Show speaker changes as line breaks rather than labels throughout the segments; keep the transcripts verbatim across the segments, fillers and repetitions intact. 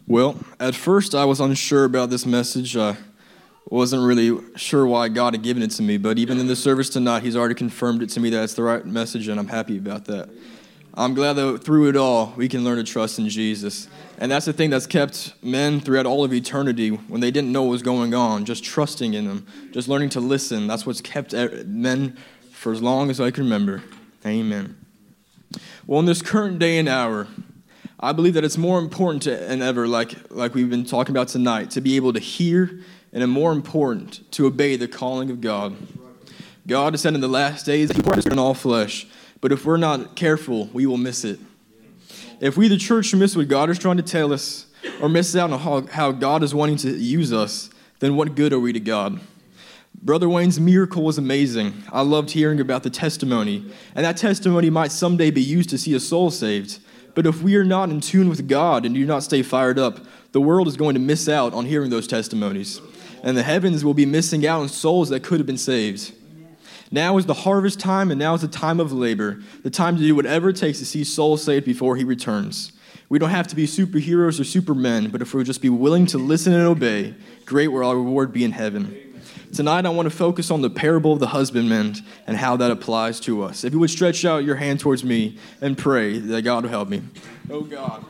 Well, at first I was unsure about this message. I wasn't really sure why God had given it to me, but even in the service tonight, He's already confirmed it to me that it's the right message, and I'm happy about that. I'm glad that through it all, we can learn to trust in Jesus. And that's the thing that's kept men throughout all of eternity when they didn't know what was going on, just trusting in Him, just learning to listen. That's what's kept men for as long as I can remember. Amen. Well, in this current day and hour, I believe that it's more important than ever, like, like we've been talking about tonight, to be able to hear, and more important, to obey the calling of God. God has said in the last days that He pours in all flesh, but if we're not careful, we will miss it. If we, the church, miss what God is trying to tell us, or miss out on how, how God is wanting to use us, then what good are we to God? Brother Wayne's miracle was amazing. I loved hearing about the testimony, and that testimony might someday be used to see a soul saved. But if we are not in tune with God and do not stay fired up, the world is going to miss out on hearing those testimonies. And the heavens will be missing out on souls that could have been saved. Now is the harvest time, and now is the time of labor, the time to do whatever it takes to see souls saved before He returns. We don't have to be superheroes or supermen, but if we'll just be willing to listen and obey, great will our reward be in heaven. Tonight, I want to focus on the parable of the husbandman and how that applies to us. If you would stretch out your hand towards me and pray that God will help me. Oh, God.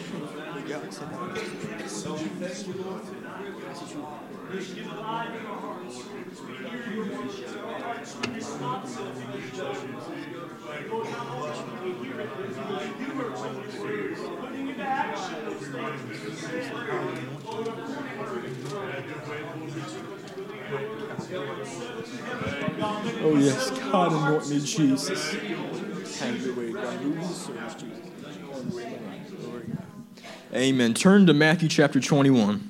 Oh, yes, God, anoint me, Jesus. Have your way, God. Move the service, Jesus. Amen. Turn to Matthew chapter twenty-one.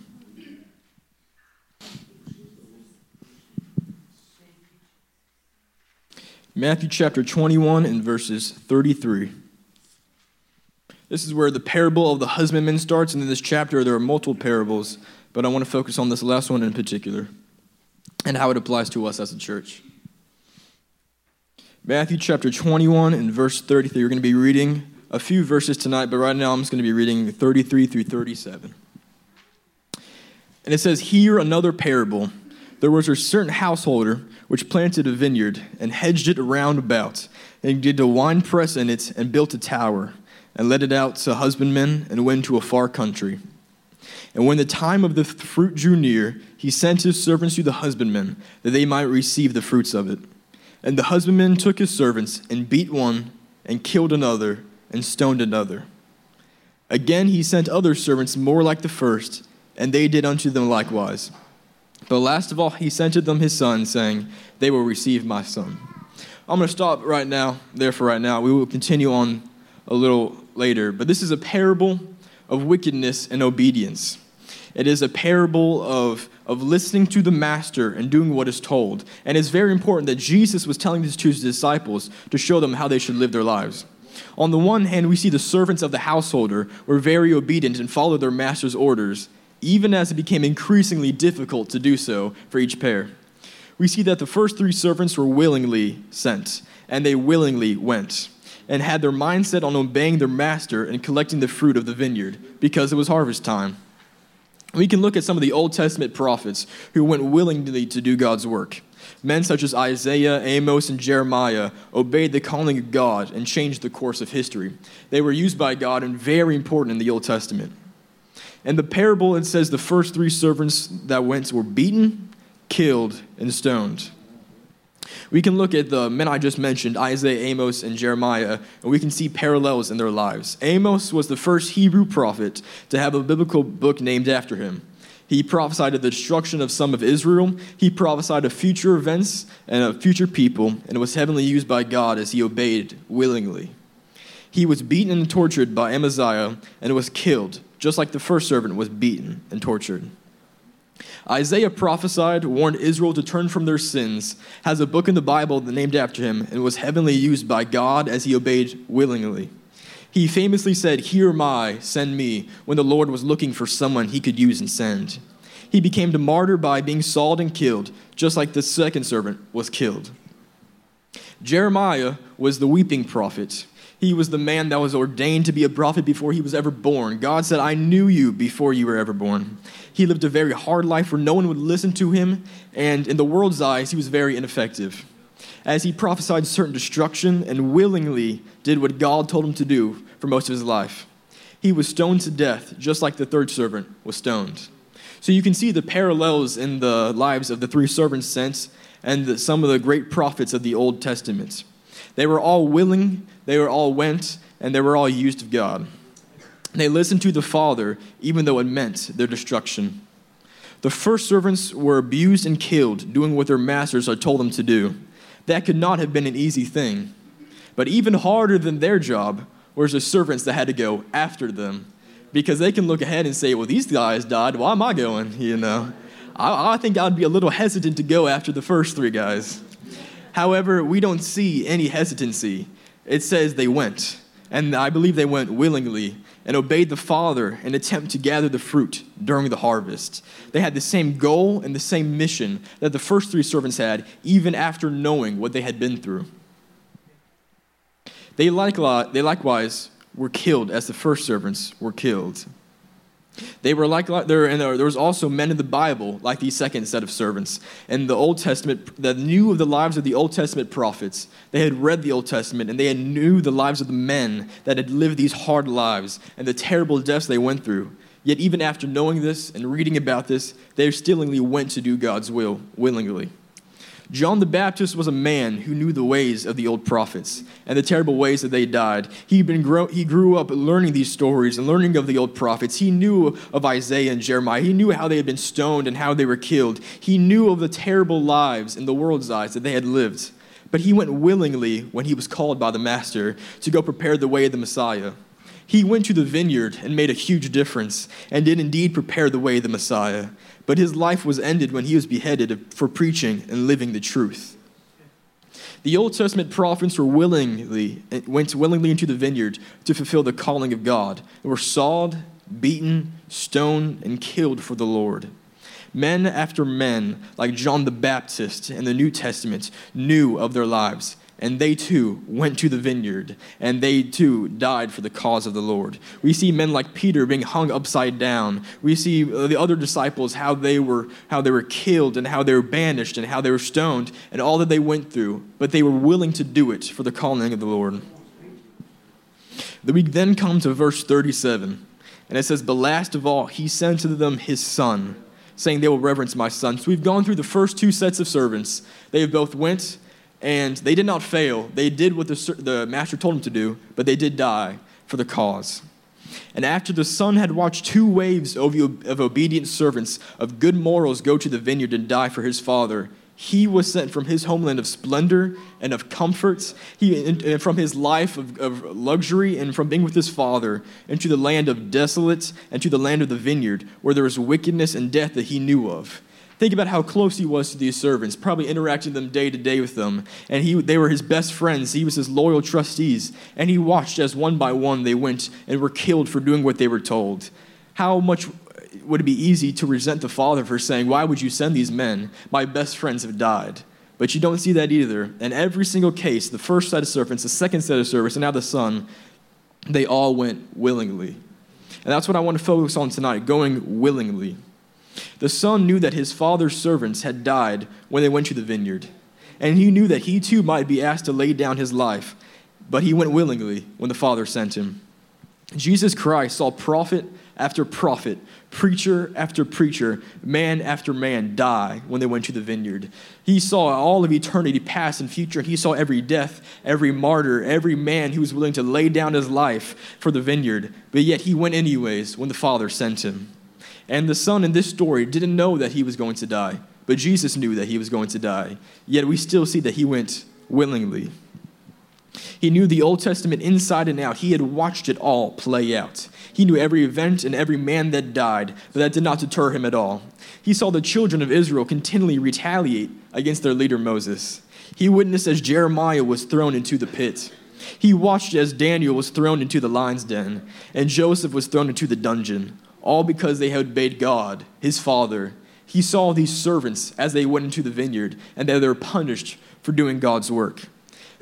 Matthew chapter twenty-one and verses thirty-three. This is where the parable of the husbandman starts, and in this chapter there are multiple parables, but I want to focus on this last one in particular and how it applies to us as a church. Matthew chapter twenty-one and verse thirty-three. We're going to be reading a few verses tonight, but right now I'm just going to be reading thirty-three through thirty-seven. And it says, "Hear another parable. There was a certain householder which planted a vineyard and hedged it round about, and did a winepress in it, and built a tower, and let it out to husbandmen, and went to a far country. And when the time of the fruit drew near, he sent his servants to the husbandmen, that they might receive the fruits of it. And the husbandman took his servants, and beat one, and killed another, and stoned another. Again he sent other servants more like the first, and they did unto them likewise. But last of all he sent to them his son, saying, They will receive my son." I'm going to stop right now, there for right now. We will continue on a little later. But this is a parable of wickedness and obedience. It is a parable of, of listening to the master and doing what is told. And it's very important that Jesus was telling this to his disciples to show them how they should live their lives. On the one hand, we see the servants of the householder were very obedient and followed their master's orders, even as it became increasingly difficult to do so for each pair. We see that the first three servants were willingly sent, and they willingly went, and had their mind set on obeying their master and collecting the fruit of the vineyard, because it was harvest time. We can look at some of the Old Testament prophets who went willingly to do God's work. Men such as Isaiah, Amos, and Jeremiah obeyed the calling of God and changed the course of history. They were used by God and very important in the Old Testament. In the parable, it says the first three servants that went were beaten, killed, and stoned. We can look at the men I just mentioned, Isaiah, Amos, and Jeremiah, and we can see parallels in their lives. Amos was the first Hebrew prophet to have a biblical book named after him. He prophesied of the destruction of some of Israel. He prophesied of future events and of future people, and was heavily used by God as he obeyed willingly. He was beaten and tortured by Amaziah and was killed, just like the first servant was beaten and tortured. Isaiah prophesied, warned Israel to turn from their sins, has a book in the Bible named after him, and was heavily used by God as he obeyed willingly. He famously said, "Here am I, send me," when the Lord was looking for someone he could use and send. He became a martyr by being sawed and killed, just like the second servant was killed. Jeremiah was the weeping prophet. He was the man that was ordained to be a prophet before he was ever born. God said, I knew you before you were ever born. He lived a very hard life where no one would listen to him, and in the world's eyes, he was very ineffective. As he prophesied certain destruction and willingly did what God told him to do for most of his life. He was stoned to death, just like the third servant was stoned. So you can see the parallels in the lives of the three servants sent and the, some of the great prophets of the Old Testament. They were all willing, they were all went, and they were all used of God. They listened to the Father, even though it meant their destruction. The first servants were abused and killed, doing what their masters had told them to do. That could not have been an easy thing. But even harder than their job was the servants that had to go after them. Because they can look ahead and say, well, these guys died, why am I going? You know, I, I think I'd be a little hesitant to go after the first three guys. However, we don't see any hesitancy. It says they went. And I believe they went willingly and obeyed the Father in an attempt to gather the fruit during the harvest. They had the same goal and the same mission that the first three servants had, even after knowing what they had been through. They likewise, they likewise were killed as the first servants were killed. They were like there, and there was also men in the Bible like these second set of servants in the Old Testament that knew of the lives of the Old Testament prophets. They had read the Old Testament and they had knew the lives of the men that had lived these hard lives and the terrible deaths they went through. Yet even after knowing this and reading about this, they stillingly went to do God's will willingly. John the Baptist was a man who knew the ways of the old prophets and the terrible ways that they died. He'd been grow- he grew up learning these stories and learning of the old prophets. He knew of Isaiah and Jeremiah. He knew how they had been stoned and how they were killed. He knew of the terrible lives in the world's eyes that they had lived. But he went willingly when he was called by the Master to go prepare the way of the Messiah. He went to the vineyard and made a huge difference and did indeed prepare the way of the Messiah. But his life was ended when he was beheaded for preaching and living the truth. The Old Testament prophets were willingly went willingly into the vineyard to fulfill the calling of God. They were sawed, beaten, stoned, and killed for the Lord. Men after men, like John the Baptist in the New Testament, knew of their lives. And they too went to the vineyard, and they too died for the cause of the Lord. We see men like Peter being hung upside down. We see the other disciples, how they were how they were killed, and how they were banished, and how they were stoned, and all that they went through. But they were willing to do it for the calling of the Lord. We then come to verse thirty-seven, and it says, "But last of all, he sent to them his son, saying, they will reverence my son." So we've gone through the first two sets of servants. They both went, and they did not fail. They did what the, the master told them to do, but they did die for the cause. And after the son had watched two waves of, of obedient servants of good morals go to the vineyard and die for his father, he was sent from his homeland of splendor and of comforts, he, and from his life of, of luxury and from being with his father, into the land of desolate and to the land of the vineyard, where there was wickedness and death that he knew of. Think about how close he was to these servants, probably interacting them day to day with them. And he, they were his best friends. He was his loyal trustees. And he watched as one by one they went and were killed for doing what they were told. How much would it be easy to resent the father for saying, why would you send these men? My best friends have died. But you don't see that either. In every single case, the first set of servants, the second set of servants, and now the son, they all went willingly. And that's what I want to focus on tonight, going willingly. The son knew that his father's servants had died when they went to the vineyard, and he knew that he too might be asked to lay down his life, but he went willingly when the Father sent him. Jesus Christ saw prophet after prophet, preacher after preacher, man after man die when they went to the vineyard. He saw all of eternity, past and future. He saw every death, every martyr, every man who was willing to lay down his life for the vineyard, but yet he went anyways when the Father sent him. And the son in this story didn't know that he was going to die, but Jesus knew that he was going to die. Yet we still see that he went willingly. He knew the Old Testament inside and out. He had watched it all play out. He knew every event and every man that died, but that did not deter him at all. He saw the children of Israel continually retaliate against their leader Moses. He witnessed as Jeremiah was thrown into the pit. He watched as Daniel was thrown into the lion's den, and Joseph was thrown into the dungeon. All because they had obeyed God, his Father. He saw these servants as they went into the vineyard, and that they were punished for doing God's work.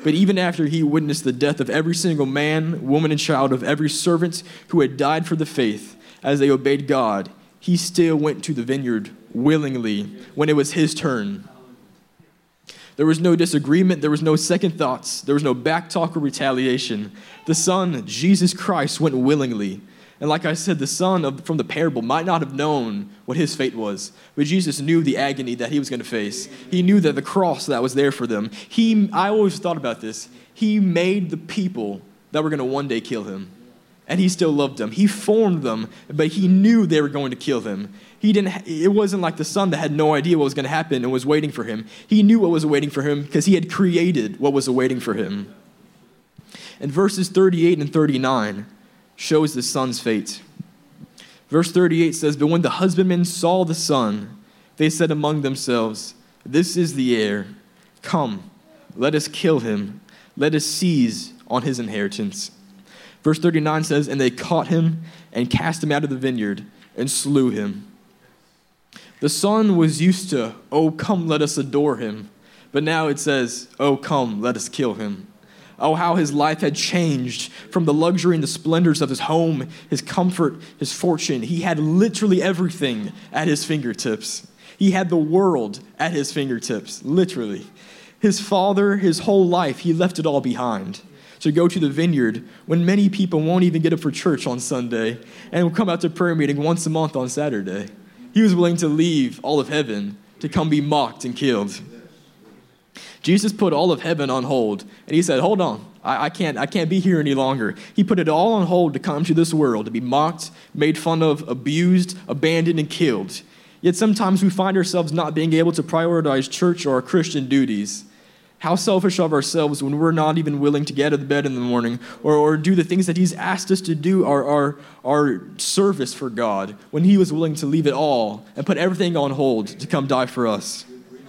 But even after he witnessed the death of every single man, woman, and child, of every servant who had died for the faith as they obeyed God, he still went to the vineyard willingly when it was his turn. There was no disagreement. There was no second thoughts. There was no backtalk or retaliation. The Son, Jesus Christ, went willingly. And like I said, the son of, from the parable might not have known what his fate was, but Jesus knew the agony that he was going to face. He knew that the cross that was there for them. He, I always thought about this. He made the people that were going to one day kill him, and he still loved them. He formed them, but he knew they were going to kill him. He didn't. It wasn't like the son that had no idea what was going to happen and was waiting for him. He knew what was awaiting for him because he had created what was awaiting for him. And verses thirty-eight and thirty-nine shows the son's fate. Verse thirty-eight says, "But when the husbandmen saw the son, they said among themselves, 'This is the heir. Come, let us kill him. Let us seize on his inheritance.'" Verse thirty-nine says, "And they caught him and cast him out of the vineyard and slew him." The son was used to, "Oh, come, let us adore him." But now it says, "Oh, come, let us kill him." Oh, how his life had changed from the luxury and the splendors of his home, his comfort, his fortune. He had literally everything at his fingertips. He had the world at his fingertips, literally. His father, his whole life, he left it all behind to go to the vineyard when many people won't even get up for church on Sunday and will come out to prayer meeting once a month on Saturday. He was willing to leave all of heaven to come be mocked and killed. Jesus put all of heaven on hold, and he said, hold on, I, I can't I can't be here any longer. He put it all on hold to come to this world, to be mocked, made fun of, abused, abandoned, and killed. Yet sometimes we find ourselves not being able to prioritize church or our Christian duties. How selfish of ourselves when we're not even willing to get out of the bed in the morning or, or do the things that he's asked us to do, our, our, our service for God, when he was willing to leave it all and put everything on hold to come die for us.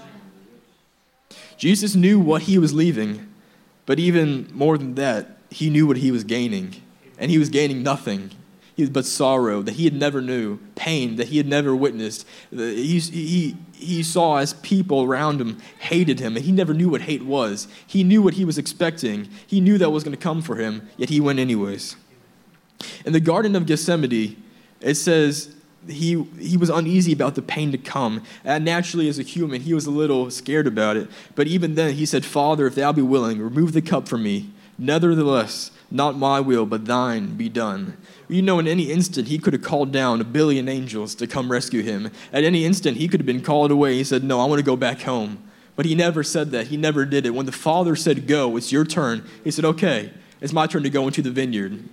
Jesus knew what he was leaving, but even more than that, he knew what he was gaining. And he was gaining nothing but sorrow that he had never knew, pain that he had never witnessed. He, he, he saw as people around him hated him, and he never knew what hate was. He knew what he was expecting. He knew that was going to come for him, yet he went anyways. In the Garden of Gethsemane, it says he he was uneasy about the pain to come. And naturally, as a human, he was a little scared about it. But even then, he said, "Father, if thou be willing, remove the cup from me. Nevertheless, not my will, but thine be done." You know, in any instant, he could have called down a billion angels to come rescue him. At any instant, he could have been called away. He said, "No, I want to go back home." But he never said that. He never did it. When the Father said, "Go, it's your turn," he said, "Okay, it's my turn to go into the vineyard."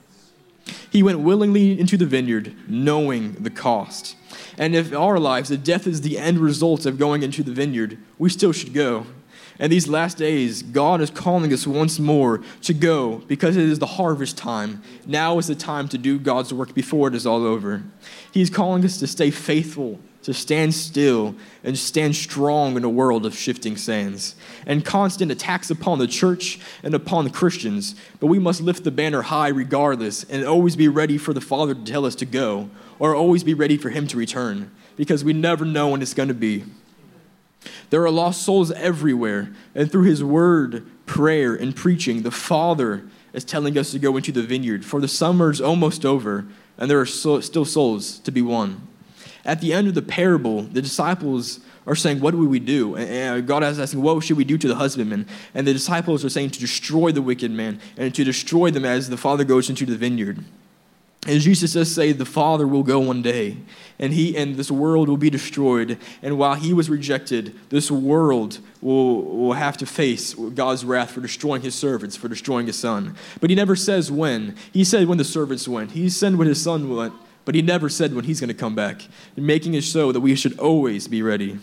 He went willingly into the vineyard, knowing the cost. And if in our lives, if death is the end result of going into the vineyard, we still should go. And these last days, God is calling us once more to go because it is the harvest time. Now is the time to do God's work before it is all over. He's calling us to stay faithful, to stand still, and stand strong in a world of shifting sands and constant attacks upon the church and upon the Christians. But we must lift the banner high regardless and always be ready for the Father to tell us to go, or always be ready for him to return, because we never know when it's going to be. There are lost souls everywhere, and through his word, prayer, and preaching, the Father is telling us to go into the vineyard, for the summer is almost over, and there are so, still souls to be won. At the end of the parable, the disciples are saying, what will we do? And God is asking, what should we do to the husbandman? And the disciples are saying to destroy the wicked man and to destroy them as the Father goes into the vineyard. And Jesus does say the Father will go one day, and he and this world will be destroyed. And while he was rejected, this world will, will have to face God's wrath for destroying his servants, for destroying his son. But he never says when. He said when the servants went. He said when his son went, but he never said when he's going to come back, making it so that we should always be ready.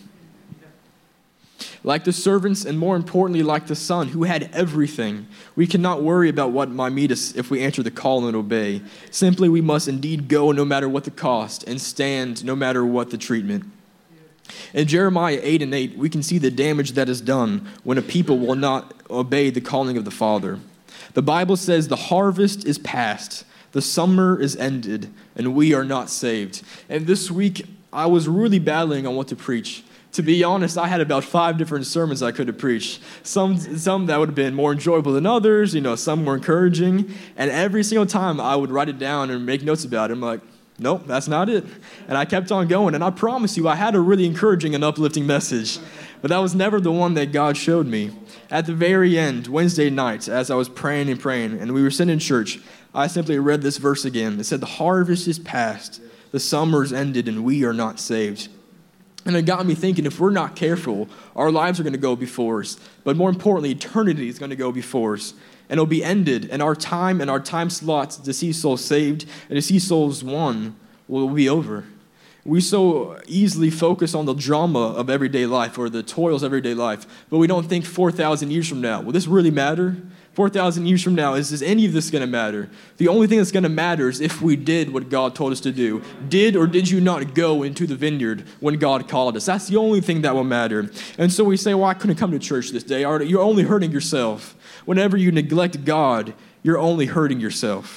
Like the servants, and more importantly, like the son who had everything, we cannot worry about what might meet us if we answer the call and obey. Simply, we must indeed go no matter what the cost and stand no matter what the treatment. In Jeremiah eight and eight, we can see the damage that is done when a people will not obey the calling of the Father. The Bible says the harvest is past, the summer is ended, and we are not saved. And this week, I was really battling on what to preach, To be honest, I had about five different sermons I could have preached. Some some that would have been more enjoyable than others, you know, some more encouraging. And every single time I would write it down and make notes about it. I'm like, nope, that's not it. And I kept on going. And I promise you, I had a really encouraging and uplifting message. But that was never the one that God showed me. At the very end, Wednesday night, as I was praying and praying, and we were sitting in church, I simply read this verse again. It said, the harvest is past, the summer's ended, and we are not saved. And it got me thinking, if we're not careful, our lives are going to go before us. But more importantly, eternity is going to go before us. And it'll be ended. And our time and our time slots to see souls saved and to see souls won will be over. We so easily focus on the drama of everyday life or the toils of everyday life. But we don't think four thousand years from now, will this really matter? four thousand years from now, is, is any of this going to matter? The only thing that's going to matter is if we did what God told us to do. Did or did you not go into the vineyard when God called us? That's the only thing that will matter. And so we say, well, I couldn't come to church this day. You're only hurting yourself. Whenever you neglect God, you're only hurting yourself.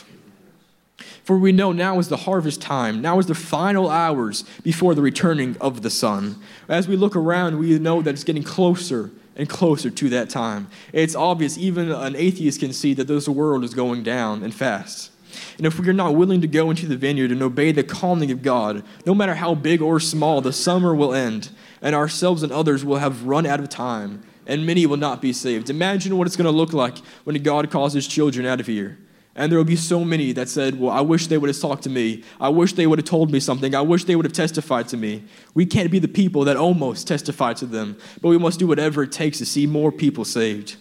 For we know now is the harvest time. Now is the final hours before the returning of the sun. As we look around, we know that it's getting closer and closer to that time. It's obvious, even an atheist can see that this world is going down and fast. And if we are not willing to go into the vineyard and obey the calling of God, no matter how big or small, the summer will end, and ourselves and others will have run out of time, and many will not be saved. Imagine what it's going to look like when God calls his children out of here. And there will be so many that said, well, I wish they would have talked to me. I wish they would have told me something. I wish they would have testified to me. We can't be the people that almost testify to them, but we must do whatever it takes to see more people saved.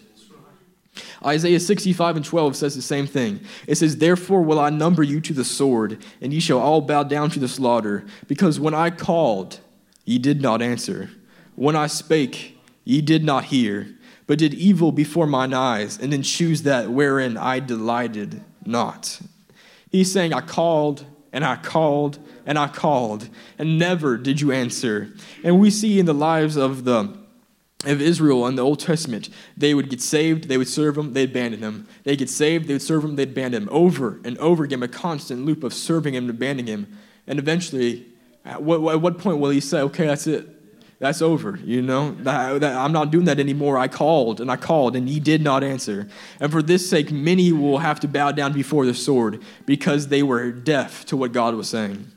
Isaiah sixty-five and twelve says the same thing. It says, therefore will I number you to the sword, and ye shall all bow down to the slaughter. Because when I called, ye did not answer. When I spake, ye did not hear. But did evil before mine eyes, and then choose that wherein I delighted not. He's saying, I called, and I called, and I called, and never did you answer. And we see in the lives of the of Israel in the Old Testament, they would get saved, they would serve him, they'd abandon him. They'd get saved, they would serve him, they'd abandon him. Over and over again, a constant loop of serving him and abandoning him. And eventually, at what, at what point will he say, okay, that's it. That's over, you know. That, that, I'm not doing that anymore. I called, and I called, and ye did not answer. And for this sake, many will have to bow down before the sword because they were deaf to what God was saying.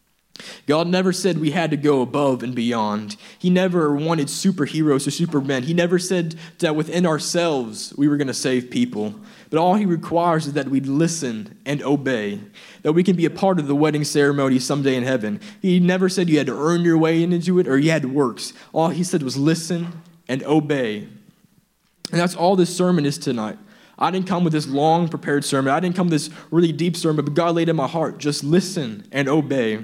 God never said we had to go above and beyond. He never wanted superheroes or supermen. He never said that within ourselves we were going to save people. But all he requires is that we listen and obey, that we can be a part of the wedding ceremony someday in heaven. He never said you had to earn your way into it or you had works. All he said was listen and obey. And that's all this sermon is tonight. I didn't come with this long prepared sermon. I didn't come with this really deep sermon, but God laid in my heart, just listen and obey.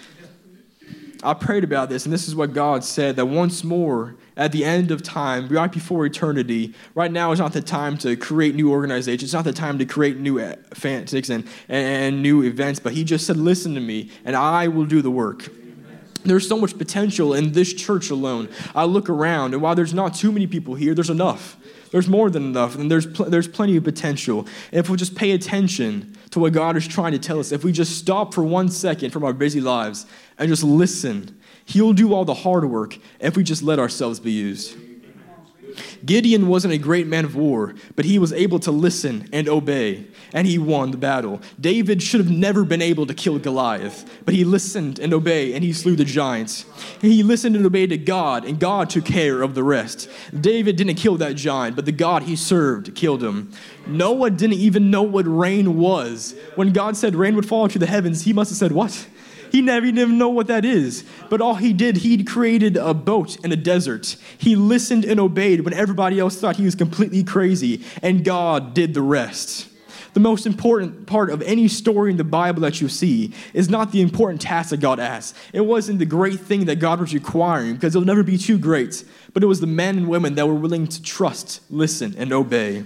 I prayed about this, and this is what God said, that once more, at the end of time, right before eternity, right now is not the time to create new organizations. It's not the time to create new fanatics and, and new events, but he just said, listen to me, and I will do the work. There's so much potential in this church alone. I look around, and while there's not too many people here, there's enough. There's more than enough, and there's pl- there's plenty of potential. And if we just pay attention to what God is trying to tell us, if we just stop for one second from our busy lives and just listen, he'll do all the hard work if we just let ourselves be used. Gideon wasn't a great man of war, but he was able to listen and obey, and he won the battle. David should have never been able to kill Goliath, but he listened and obeyed, and he slew the giants. He listened and obeyed to God, and God took care of the rest. David didn't kill that giant, but the God he served killed him. Noah didn't even know what rain was. When God said rain would fall to the heavens, he must have said, what? He never even know what that is. But all he did, he created a boat in a desert. He listened and obeyed when everybody else thought he was completely crazy, and God did the rest. The most important part of any story in the Bible that you see is not the important task that God asked. It wasn't the great thing that God was requiring, because it'll never be too great, but it was the men and women that were willing to trust, listen, and obey.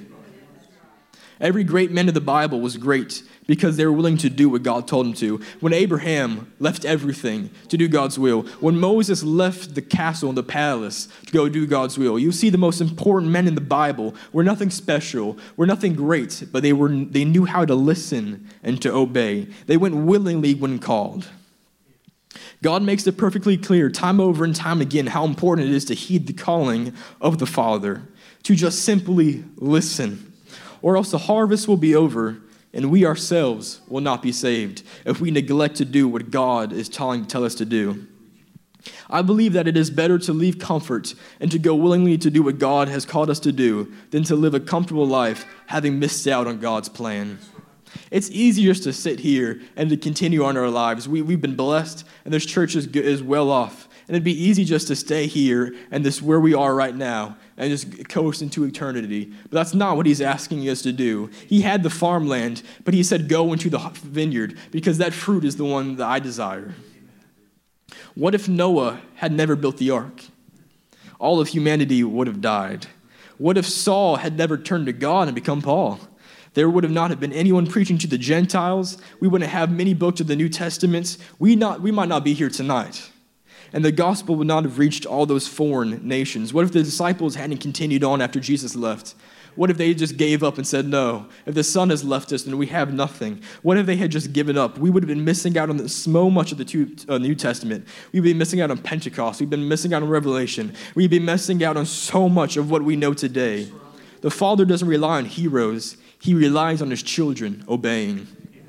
Every great man of the Bible was great because they were willing to do what God told them to. When Abraham left everything to do God's will, when Moses left the castle and the palace to go do God's will, you see the most important men in the Bible were nothing special, were nothing great, but they were they knew how to listen and to obey. They went willingly when called. God makes it perfectly clear time over and time again how important it is to heed the calling of the Father, to just simply listen, or else the harvest will be over and we ourselves will not be saved if we neglect to do what God is telling tell us to do. I believe that it is better to leave comfort and to go willingly to do what God has called us to do than to live a comfortable life having missed out on God's plan. It's easier just to sit here and to continue on our lives. We, we've been blessed, and this church is, is well off. And it'd be easy just to stay here and this where we are right now and just coast into eternity. But that's not what he's asking us to do. He had the farmland, but he said go into the vineyard because that fruit is the one that I desire. What if Noah had never built the ark? All of humanity would have died. What if Saul had never turned to God and become Paul? There would have not have been anyone preaching to the Gentiles. We wouldn't have many books of the New Testament. We, not, we might not be here tonight. And the gospel would not have reached all those foreign nations. What if the disciples hadn't continued on after Jesus left? What if they just gave up and said, no, if the Son has left us, then we have nothing? What if they had just given up? We would have been missing out on the, so much of the two, uh, New Testament. We'd be missing out on Pentecost. We've been missing out on Revelation. We'd be missing out on so much of what we know today. The Father doesn't rely on heroes. He relies on his children obeying.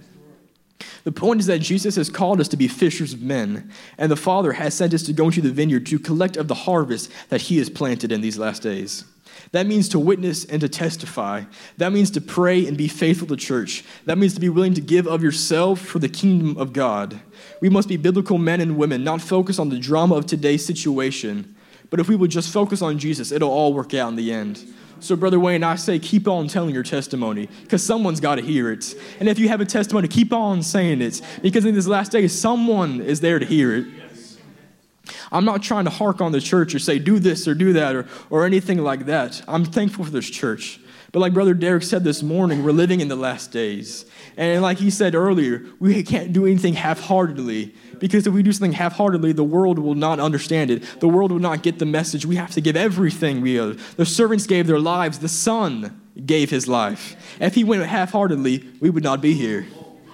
The point is that Jesus has called us to be fishers of men, and the Father has sent us to go into the vineyard to collect of the harvest that he has planted in these last days. That means to witness and to testify. That means to pray and be faithful to church. That means to be willing to give of yourself for the kingdom of God. We must be biblical men and women, not focus on the drama of today's situation. But if we would just focus on Jesus, it'll all work out in the end. So, Brother Wayne, I say keep on telling your testimony because someone's got to hear it. And if you have a testimony, keep on saying it because in this last day, someone is there to hear it. I'm not trying to hark on the church or say do this or do that or, or anything like that. I'm thankful for this church. But like Brother Derek said this morning, we're living in the last days. And like he said earlier, we can't do anything half-heartedly because if we do something half-heartedly, the world will not understand it. The world will not get the message. We have to give everything we owe. The servants gave their lives. The Son gave his life. If he went half-heartedly, we would not be here.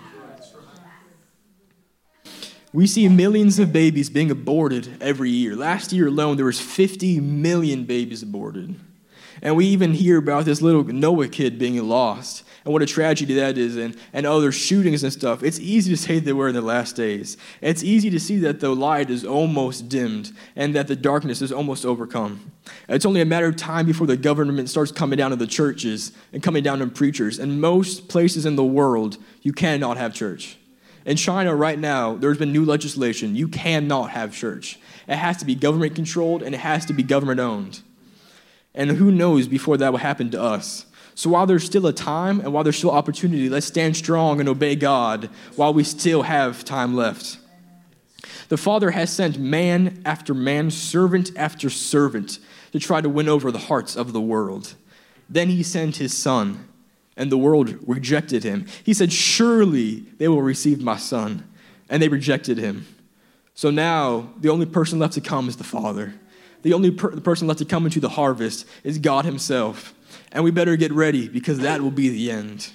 We see millions of babies being aborted every year. Last year alone, there was fifty million babies aborted. And we even hear about this little Noah kid being lost and what a tragedy that is and, and other shootings and stuff. It's easy to say that we're in the last days. It's easy to see that the light is almost dimmed and that the darkness is almost overcome. It's only a matter of time before the government starts coming down to the churches and coming down on preachers. In most places in the world, you cannot have church. In China right now, there's been new legislation. You cannot have church. It has to be government controlled and it has to be government owned. And who knows before that will happen to us. So while there's still a time and while there's still opportunity, let's stand strong and obey God while we still have time left. The Father has sent man after man, servant after servant, to try to win over the hearts of the world. Then he sent his Son, and the world rejected him. He said, surely they will receive my Son. And they rejected him. So now the only person left to come is the Father. The only per- the person left to come into the harvest is God himself. And we better get ready because that will be the end.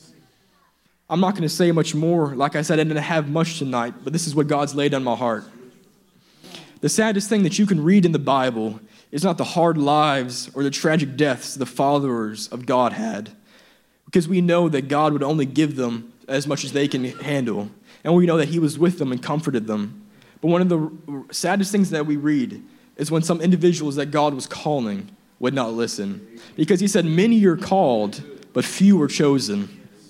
I'm not going to say much more. Like I said, I didn't have much tonight, but this is what God's laid on my heart. The saddest thing that you can read in the Bible is not the hard lives or the tragic deaths the followers of God had, because we know that God would only give them as much as they can handle. And we know that he was with them and comforted them. But one of the saddest things that we read is when some individuals that God was calling would not listen. Because he said, many are called, but few are chosen.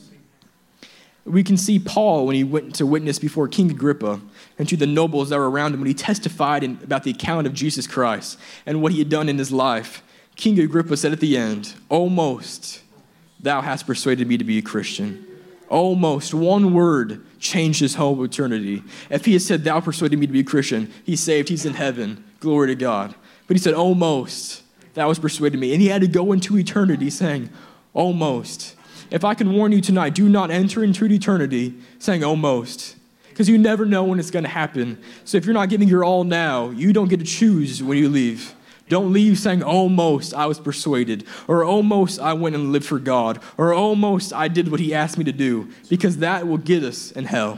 We can see Paul when he went to witness before King Agrippa and to the nobles that were around him when he testified in, about the account of Jesus Christ and what he had done in his life. King Agrippa said at the end, almost thou hast persuaded me to be a Christian. Almost one word changed his whole eternity. If he had said, thou persuaded me to be a Christian, he's saved, he's in heaven. Glory to God. But he said, almost, thou hast persuaded me. And he had to go into eternity saying, almost. If I can warn you tonight, do not enter into eternity saying almost. Because you never know when it's going to happen. So if you're not giving your all now, you don't get to choose when you leave. Don't leave saying, almost I was persuaded. Or almost I went and lived for God. Or almost I did what he asked me to do. Because that will get us in hell.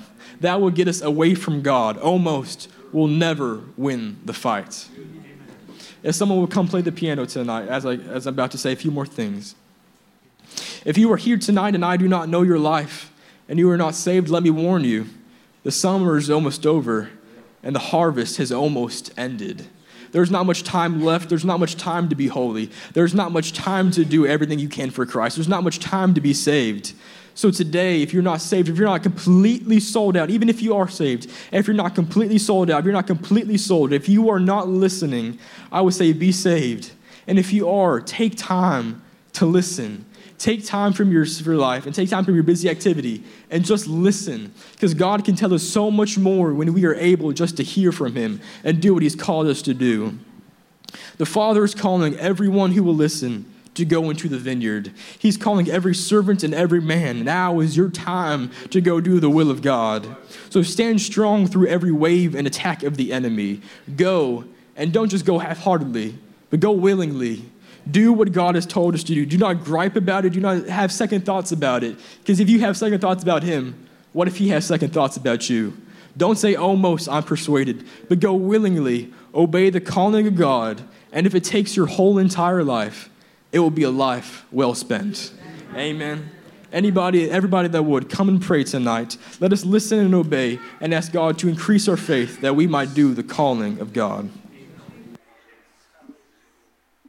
that will get us away from God. Almost will never win the fight. If someone will come play the piano tonight, as, I, as I'm about to say a few more things. If you are here tonight and I do not know your life and you are not saved, let me warn you, the summer is almost over and the harvest has almost ended. There's not much time left. There's not much time to be holy. There's not much time to do everything you can for Christ. There's not much time to be saved. So today, if you're not saved, if you're not completely sold out, even if you are saved, if you're not completely sold out, if you're not completely sold, if you are not listening, I would say be saved. And if you are, take time to listen. Take time from your, your life and take time from your busy activity and just listen. Because God can tell us so much more when we are able just to hear from him and do what he's called us to do. The Father is calling everyone who will listen to go into the vineyard. He's calling every servant and every man. Now is your time to go do the will of God. So stand strong through every wave and attack of the enemy. Go, and don't just go half-heartedly, but go willingly. Do what God has told us to do. Do not gripe about it. Do not have second thoughts about it. Because if you have second thoughts about him, what if he has second thoughts about you? Don't say, almost, I'm persuaded, but go willingly. Obey the calling of God. And if it takes your whole entire life, it will be a life well spent. Amen. Anybody, everybody that would, come and pray tonight. Let us listen and obey and ask God to increase our faith that we might do the calling of God.